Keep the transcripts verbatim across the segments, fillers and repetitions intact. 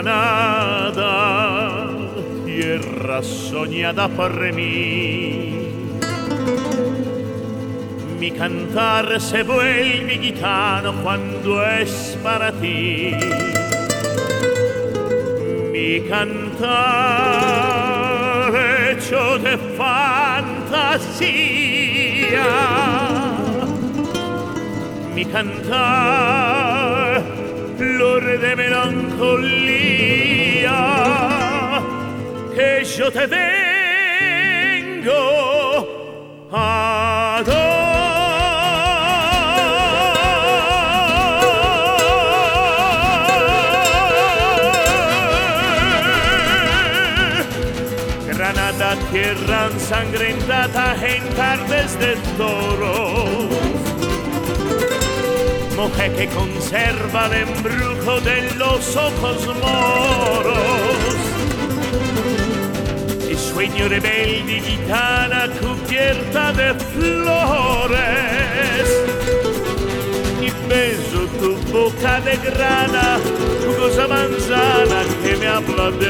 Granada, tierra soñada por mí. Mi cantar se vuelve gitano cuando es para ti. Mi cantar hecho de fantasía. Mi cantar flor de melancolía que yo te vengo a dar. Granada, tierra ensangrentada en tardes de toros, mujer que conserva el embrujo de los ojos moros, y sueño rebelde gitana cubierta de flores, y beso tu boca de grana, jugosa manzana que me habla de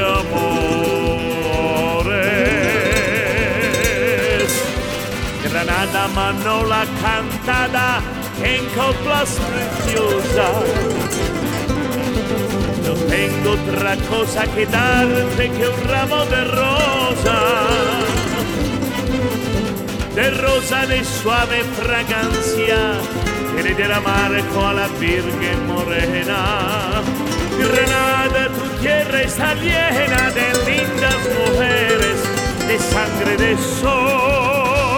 amores. Granada, manola cantada en coplas preciosas, no tengo otra cosa que darte que un ramo de rosa, de rosa de suave fragancia que le diera marco a la Virgen morena. Granada, tu tierra está llena de lindas mujeres, de sangre de sol.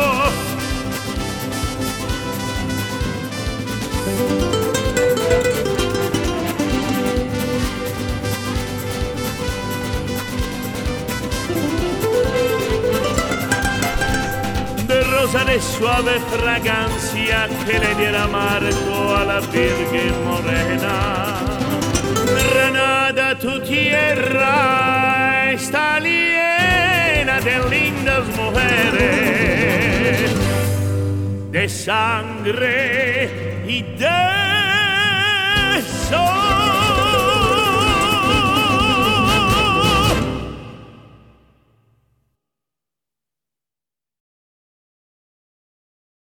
De rosa de suave fragancia que le diera marco a la Virgen morena. Granada, tu tierra está llena de lindas mujeres, de sangre y de sol.